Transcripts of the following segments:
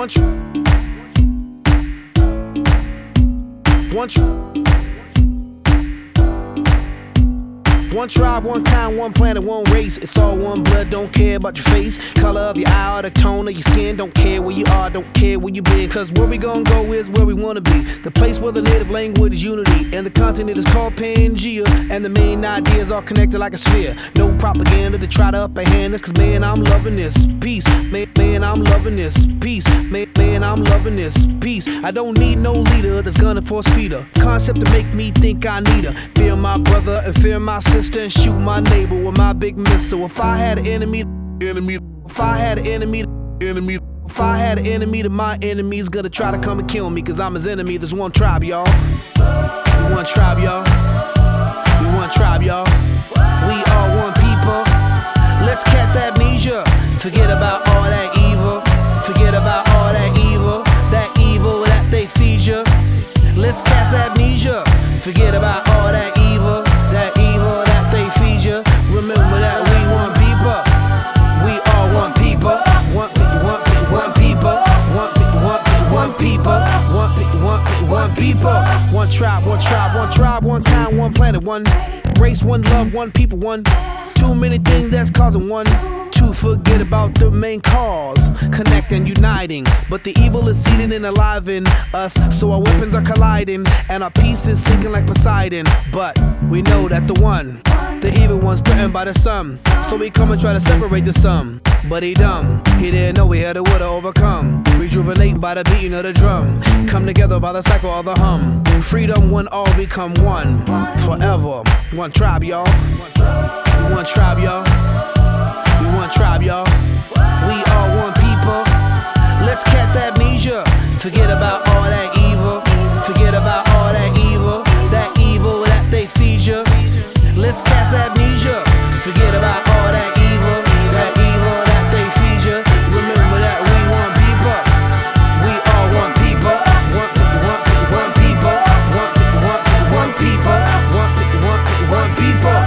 One tribe, one kind, one planet, one race. It's all one blood, don't care about your face, color of your eye or the tone of your skin. Don't care where you are, don't care where you been. Cause where we gon' go is where we wanna be. The place where the native language is unity, and the continent is called Pangea. And the main ideas are connected like a sphere. No propaganda to try to upper hand us. Cause man, I'm loving this peace. Man, I'm loving this peace. Man, I'm loving this peace. I don't need no leader that's gonna force feed her. Concept to make me think I need her. Fear my brother and fear my sister, and shoot my neighbor with my big missile. If I had an enemy, if I had an enemy, if I had an enemy, then my enemy's gonna try to come and kill me. Cause I'm his enemy. There's one tribe, y'all. One tribe, y'all. We one tribe, y'all. We are one people. Let's catch amnesia. Forget about all that evil. Forget about all that evil. That evil that they feed you. Let's catch amnesia. Forget about all that evil. That evil that they feed you. Remember that we one people. We are one people. One people. One people. One people. One tribe, one tribe, one tribe, one kind, one planet, one race, one love, one people, one. Too many things that's causing one to forget about the main cause, connect and uniting. But the evil is seated and alive in us, so our weapons are colliding and our peace is sinking like Poseidon. But we know that the evil one's threatened by the sun, so we come and try to separate the sum. But he dumb, he didn't know we had to would overcome. Rejuvenate by the beating of the drum, come together by the cycle of the hum. Freedom when all become one, forever. One tribe, y'all. One tribe, y'all. We one tribe, y'all. We are one people. Let's catch amnesia. Forget about all that evil. Forget about all that evil. That evil that they feed you. Let's catch amnesia. Forget about all that evil. That evil that they feed you. Remember that we one people. We are one people. One people. One people. One people.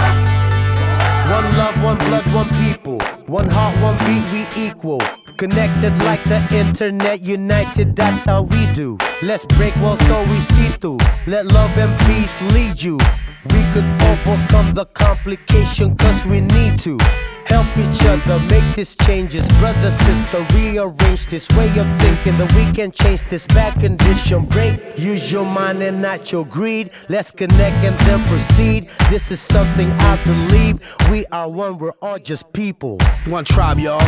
One love, one blood, one people. One heart, one beat, we equal. Connected like the internet, united, that's how we do. Let's break walls so we see through. Let love and peace lead you. We could overcome the complication cause we need to. Help each other, make these changes. Brother, sister, rearrange this way of thinking that we can change this bad condition. Break, use your mind and not your greed. Let's connect and then proceed. This is something I believe. We are one, we're all just people. One tribe, y'all.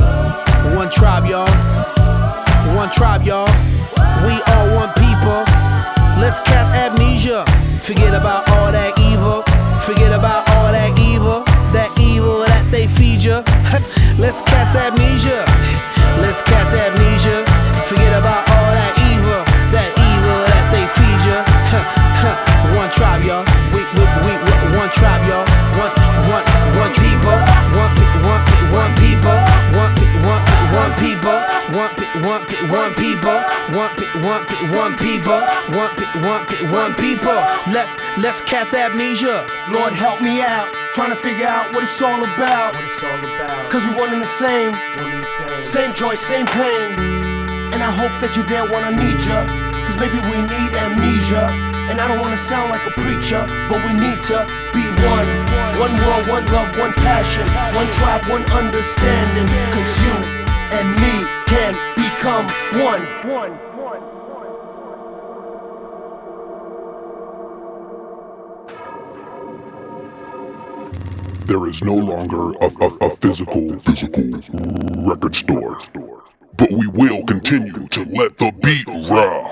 One tribe, y'all. One tribe, y'all. We are one people. Let's catch amnesia. Forget about all that evil. Forget about all that evil. That evil that they feed you. Let's catch amnesia. Let's catch amnesia. Forget about all that evil. That evil that they feed you. One tribe, y'all. We one tribe, y'all. One people. One people. One people. One people. One people. Let's catch amnesia. Lord, help me out. Trying to figure out what it's all about. Cause we one and the same. Same joy, same pain. And I hope that you're there when I need ya. Cause maybe we need amnesia. And I don't wanna sound like a preacher, but we need to be one. One world, one love, one passion. One tribe, one understanding. Cause you and me can become one. There is no longer a physical record store, but we will continue to let the beat rock.